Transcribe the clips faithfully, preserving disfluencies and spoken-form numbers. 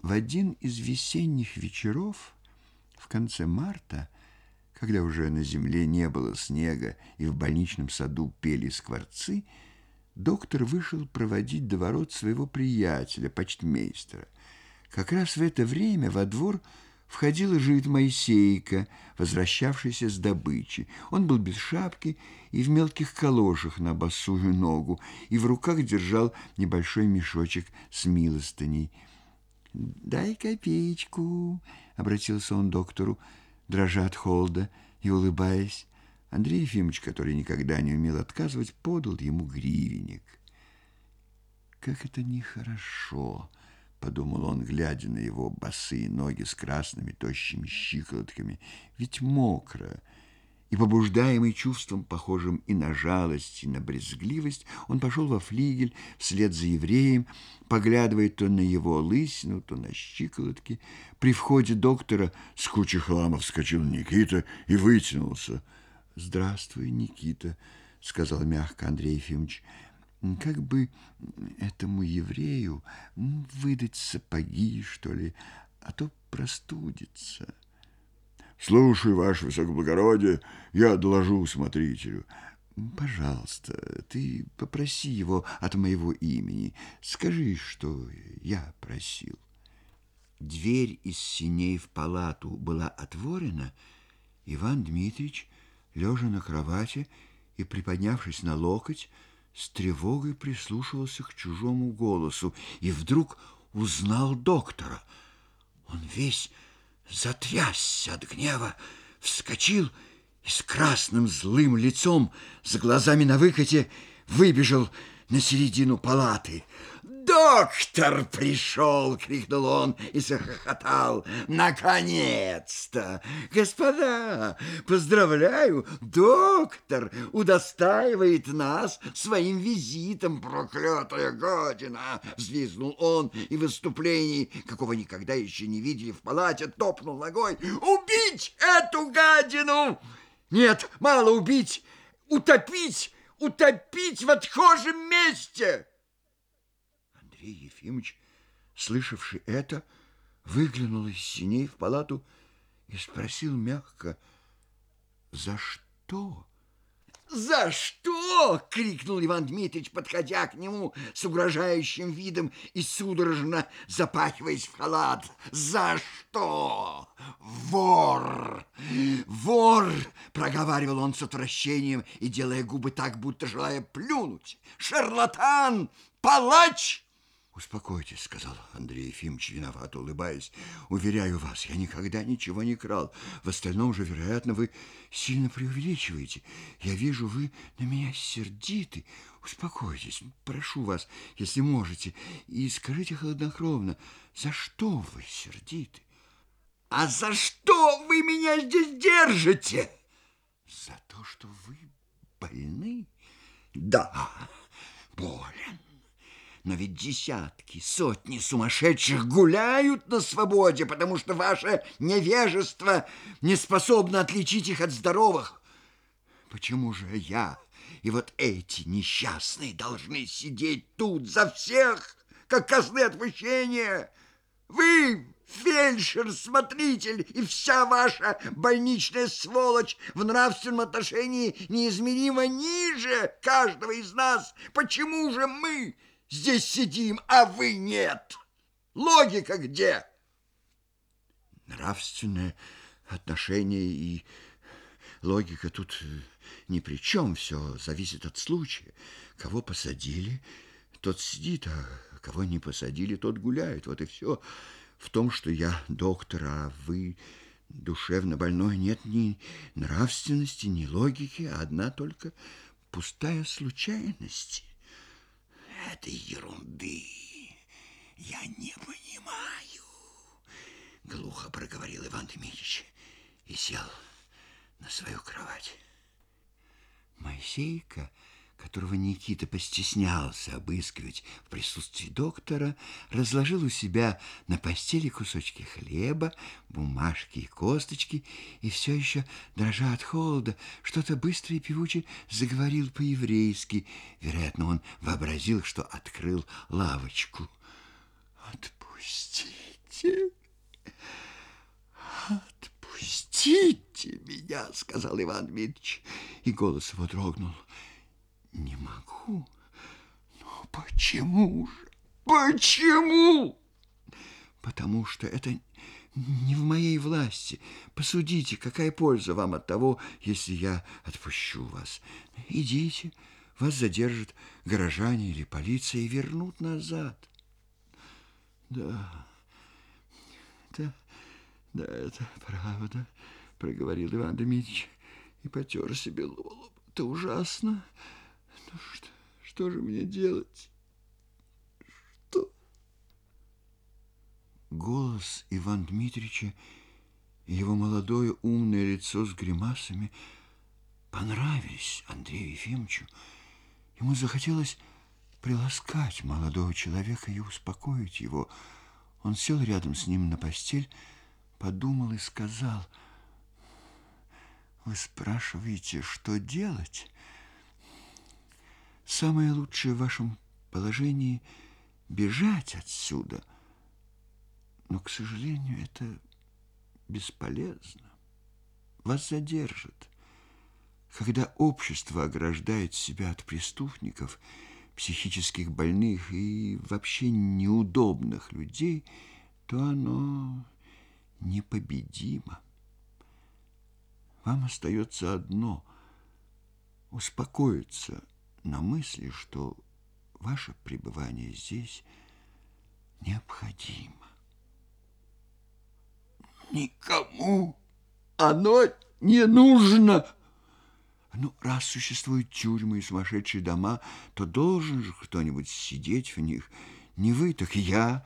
В один из весенних вечеров в конце марта, когда уже на земле не было снега и в больничном саду пели скворцы, доктор вышел проводить до ворот своего приятеля, почтмейстера. Как раз в это время во двор входил жид Моисейка, возвращавшийся с добычи. Он был без шапки и в мелких калошах на босую ногу, и в руках держал небольшой мешочек с милостыней. «Дай копеечку», — обратился он к доктору, дрожа от холода и улыбаясь. Андрей Ефимович, который никогда не умел отказывать, подал ему гривенник. «Как это нехорошо!» — подумал он, глядя на его босые ноги с красными тощими щиколотками. «Ведь мокро!» И, побуждаемый чувством, похожим и на жалость, и на брезгливость, он пошел во флигель вслед за евреем, поглядывая то на его лысину, то на щиколотки. При входе доктора с кучи хлама вскочил Никита и вытянулся. «Здравствуй, Никита», — сказал мягко Андрей Ефимович. «Как бы этому еврею выдать сапоги, что ли, а то простудится». «Слушай, ваше высокоблагородие, я доложу смотрителю». «Пожалуйста, ты попроси его от моего имени. Скажи, что я просил». Дверь из сеней в палату была отворена. Иван Дмитрич, лежа на кровати и приподнявшись на локоть, с тревогой прислушивался к чужому голосу и вдруг узнал доктора. Он весь затрясся от гнева, вскочил и с красным злым лицом, с глазами на выкате, выбежал на середину палаты. «Доктор пришел!» — крикнул он и захохотал. «Наконец-то! Господа, поздравляю! Доктор удостаивает нас своим визитом, проклятая гадина!» — взвизгнул он и в выступлении, какого никогда еще не видели в палате, топнул ногой. «Убить эту гадину! Нет, мало убить! Утопить! Утопить в отхожем месте!» Андрей Ефимович, слышавший это, выглянул из сеней в палату и спросил мягко: «За что?» «За что?» — крикнул Иван Дмитрич, подходя к нему с угрожающим видом и судорожно запахиваясь в халат. «За что? Вор! Вор!» — проговаривал он с отвращением и делая губы так, будто желая плюнуть. «Шарлатан! Палач!» «Успокойтесь», — сказал Андрей Ефимович, виновато улыбаясь. «Уверяю вас, я никогда ничего не крал. В остальном же, вероятно, вы сильно преувеличиваете. Я вижу, вы на меня сердиты. Успокойтесь, прошу вас, если можете, и скажите хладнокровно, за что вы сердиты?» «А за что вы меня здесь держите?» «За то, что вы больны?» «Да, болен. Но ведь десятки, сотни сумасшедших гуляют на свободе, потому что ваше невежество не способно отличить их от здоровых. Почему же я и вот эти несчастные должны сидеть тут за всех, как козлы отпущения? Вы, фельдшер, смотритель и вся ваша больничная сволочь в нравственном отношении неизмеримо ниже каждого из нас. Почему же мы здесь сидим, а вы нет? Логика где?» «Нравственное отношение и логика тут ни при чем. Все зависит от случая. Кого посадили, тот сидит, а кого не посадили, тот гуляет. Вот и все. В том, что я доктор, а вы душевно больной, нет ни нравственности, ни логики, а одна только пустая случайность». «Этой ерунды я не понимаю», — глухо проговорил Иван Дмитрич и сел на свою кровать. Моисейка, которого Никита постеснялся обыскивать в присутствии доктора, разложил у себя на постели кусочки хлеба, бумажки и косточки, и все еще, дрожа от холода, что-то быстро и певуче заговорил по-еврейски. Вероятно, он вообразил, что открыл лавочку. «Отпустите друзья, — сказал Иван Дмитрич, и голос его дрогнул. Не могу. Но почему же? Почему? Потому что это не в моей власти. Посудите, какая польза вам от того, если я отпущу вас. Идите, вас задержат горожане или полиция и вернут назад. Да, да, да, это правда, — проговорил Иван Дмитрич и потер себе лоб. Это ужасно. Ну, что, что же мне делать? Что? Голос Ивана Дмитрича и его молодое умное лицо с гримасами понравились Андрею Ефимовичу. Ему захотелось приласкать молодого человека и успокоить его. Он сел рядом с ним на постель, подумал и сказал: «Вы спрашиваете, что делать? Самое лучшее в вашем положении — бежать отсюда. Но, к сожалению, это бесполезно. Вас задержат. Когда общество ограждает себя от преступников, психических больных и вообще неудобных людей, то оно непобедимо. Вам остается одно — успокоиться на мысли, что ваше пребывание здесь необходимо. Никому оно не нужно. Ну, раз существуют тюрьмы и сумасшедшие дома, то должен же кто-нибудь сидеть в них. Не вы, так я.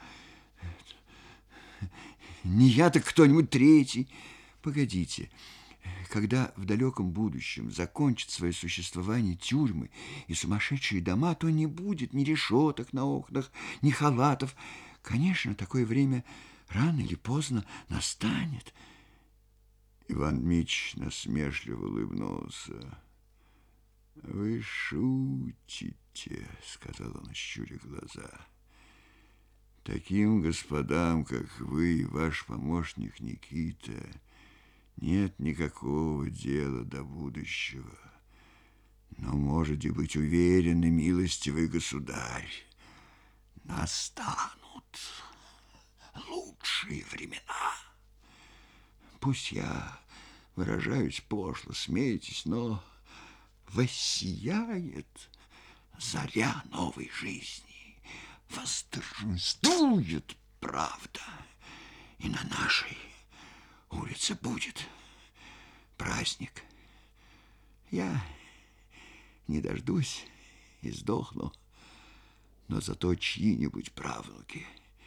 Не я, так кто-нибудь третий. Погодите, когда в далеком будущем закончат свое существование тюрьмы и сумасшедшие дома, то не будет ни решеток на окнах, ни халатов. Конечно, такое время рано или поздно настанет. Иван Дмитрич насмешливо улыбнулся. «Вы шутите», — сказал он, щуря глаза. «Таким господам, как вы и ваш помощник Никита, нет никакого дела до будущего. Но можете быть уверены, милостивый государь, настанут лучшие времена. Пусть я выражаюсь пошло, смейтесь, но воссияет заря новой жизни, восторжествует правда, и на нашей улице будет праздник. Я не дождусь и сдохну, но зато чьи-нибудь правнуки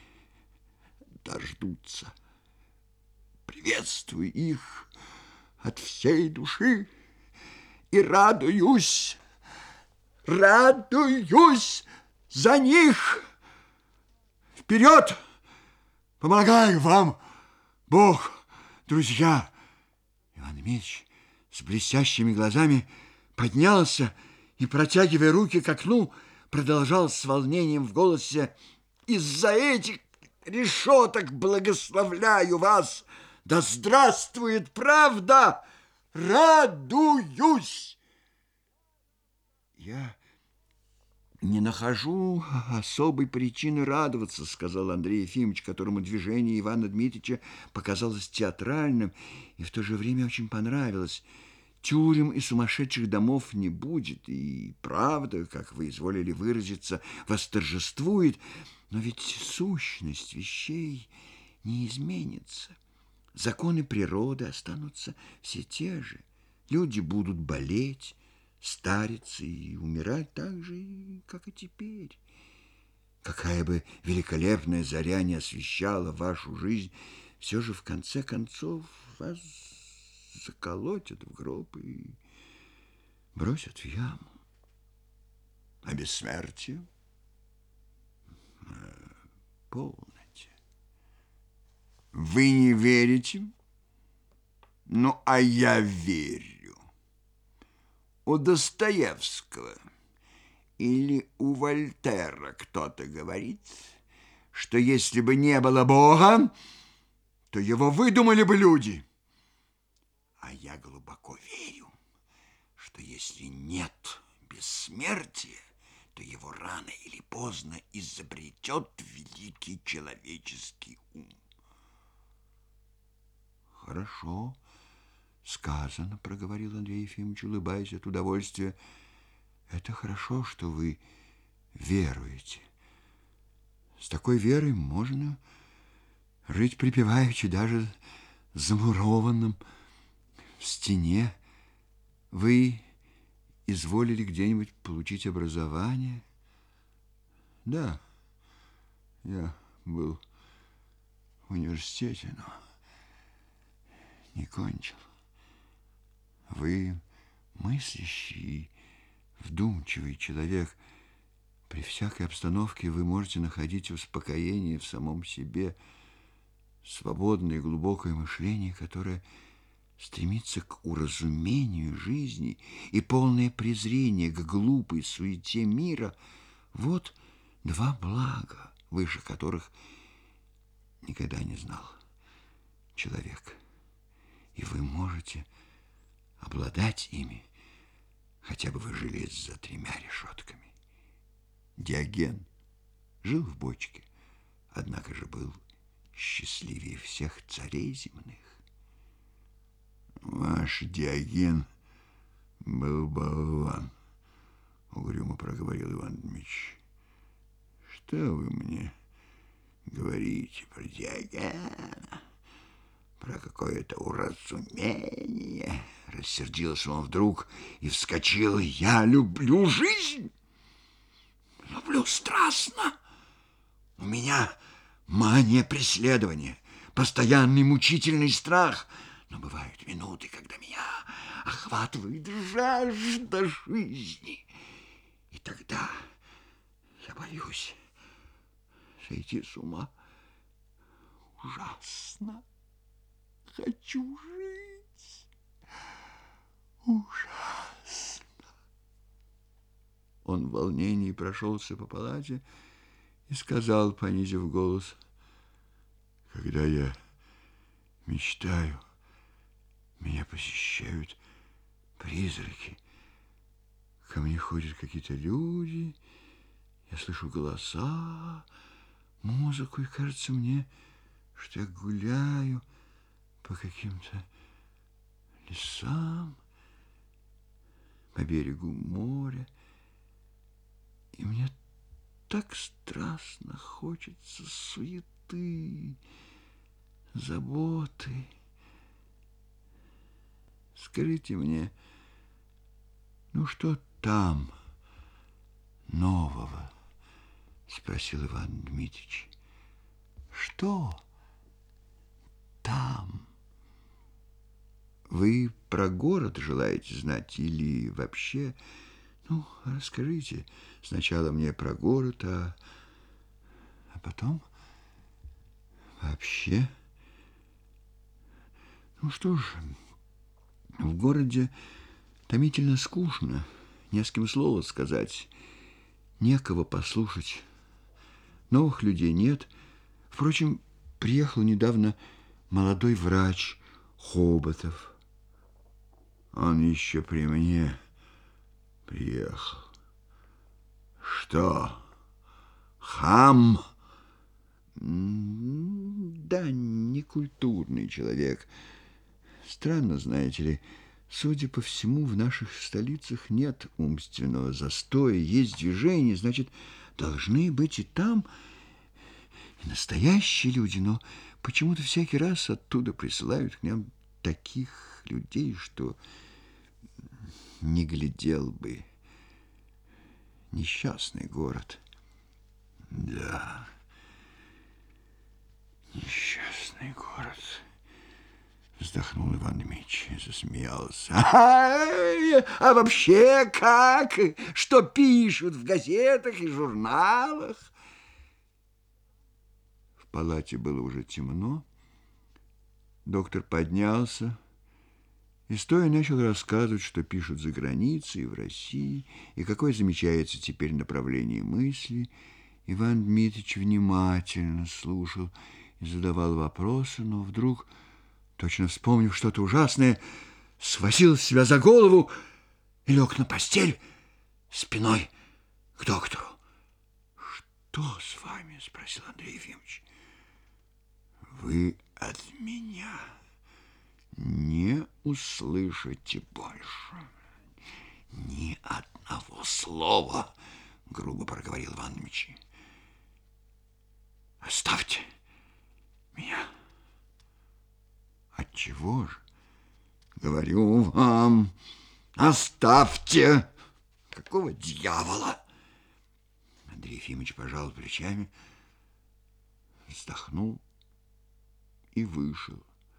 дождутся. Приветствую их от всей души и радуюсь, радуюсь за них. Вперед! Помогаю вам, Бог, друзья!» Иван Дмитрич с блестящими глазами поднялся и, протягивая руки к окну, продолжал с волнением в голосе: «Из-за этих решеток благословляю вас! Да здравствует правда! Радуюсь!» «Я не нахожу особой причины радоваться», — сказал Андрей Ефимович, которому движение Ивана Дмитрича показалось театральным и в то же время очень понравилось. «Тюрем и сумасшедших домов не будет, и правда, как вы изволили выразиться, восторжествует, но ведь сущность вещей не изменится. Законы природы останутся все те же. Люди будут болеть, стариться и умирать так же, как и теперь. Какая бы великолепная заря не освещала вашу жизнь, все же в конце концов вас заколотят в гроб и бросят в яму. А бессмертие? Полноте. Вы не верите? Ну, а я верю. У Достоевского или у Вольтера кто-то говорит, что если бы не было Бога, то его выдумали бы люди. А я глубоко верю, что если нет бессмертия, то его рано или поздно изобретет великий человеческий ум. Хорошо сказано, проговорил Андрей Ефимович, улыбаясь от удовольствия. Это хорошо, что вы веруете. С такой верой можно жить припеваючи, даже замурованным в стене. Вы изволили где-нибудь получить образование? Да, я был в университете, но не кончил. Вы мыслящий, вдумчивый человек. При всякой обстановке вы можете находить успокоение в самом себе, свободное и глубокое мышление, которое стремится к уразумению жизни, и полное презрение к глупой суете мира. Вот два блага, выше которых никогда не знал человек. И вы можете обладать ими, хотя бы вы жили за тремя решетками. Диоген жил в бочке, однако же был счастливее всех царей земных. Ваш Диоген был болван, угрюмо проговорил Иван Дмитрич. Что вы мне говорите про Диогена? Про какое-то уразумение? Рассердился он вдруг и вскочил. Я люблю жизнь, люблю страстно. У меня мания преследования, постоянный мучительный страх. Но бывают минуты, когда меня охватывает жажда жизни. И тогда я боюсь сойти с ума. Ужасно хочу жить. Ужасно. Он в волнении прошелся по палате и сказал, понизив голос: когда я мечтаю, меня посещают призраки. Ко мне ходят какие-то люди, я слышу голоса, музыку, и кажется мне, что я гуляю по каким-то лесам, по берегу моря, и мне так страстно хочется суеты, заботы. Скажите мне, ну что там нового? Спросил Иван Дмитрич. Что там? Вы про город желаете знать или вообще? Ну, расскажите сначала мне про город, а, а потом вообще. Ну что ж, в городе томительно скучно, не с кем слова сказать, некого послушать. Новых людей нет. Впрочем, приехал недавно молодой врач Хоботов. Он еще при мне приехал. Что, хам? Да, некультурный человек. Странно, знаете ли, судя по всему, в наших столицах нет умственного застоя, есть движение, значит, должны быть и там и настоящие люди, но почему-то всякий раз оттуда присылают к нам таких людей, что не глядел бы. Несчастный город. Да, несчастный город. Вздохнул Иван Дмитрич и засмеялся. А, а вообще как? Что пишут в газетах и журналах? В палате было уже темно. Доктор поднялся и стоя начал рассказывать, что пишут за границей и в России, и какое замечается теперь направление мысли. Иван Дмитрич внимательно слушал и задавал вопросы, но вдруг, точно вспомнив что-то ужасное, схватил себя за голову и лег на постель спиной к доктору. «Что с вами?» — спросил Андрей Ефимович. «Вы от меня не услышите больше ни одного слова», — грубо проговорил Иван Ильич. «Оставьте меня». «Отчего же? Говорю вам, оставьте! Какого дьявола?» Андрей Ефимович пожал плечами, вздохнул и вышел.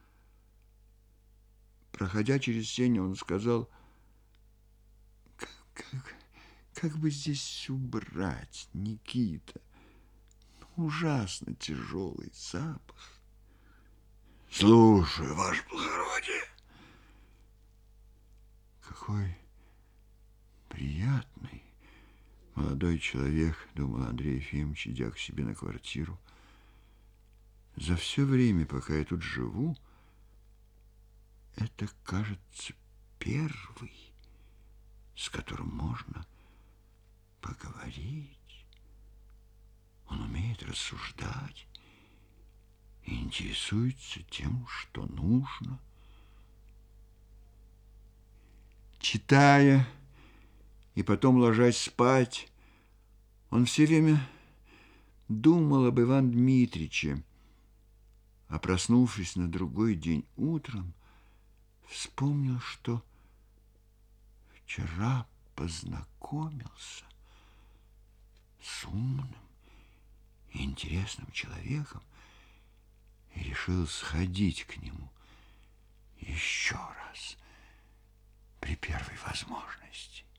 Проходя через сень, он сказал: как, как, как бы здесь убрать, Никита? Ужасно тяжелый запах. Слушаю, ваше благородие. Какой приятный молодой человек, думал Андрей Ефимович, идя к себе на квартиру. За все время, пока я тут живу, это, кажется, первый, с которым можно поговорить. Он умеет рассуждать и интересуется тем, что нужно. Читая и потом ложась спать, он все время думал об Иване Дмитриче, а проснувшись на другой день утром, вспомнил, что вчера познакомился с умным и интересным человеком и решил сходить к нему еще раз при первой возможности.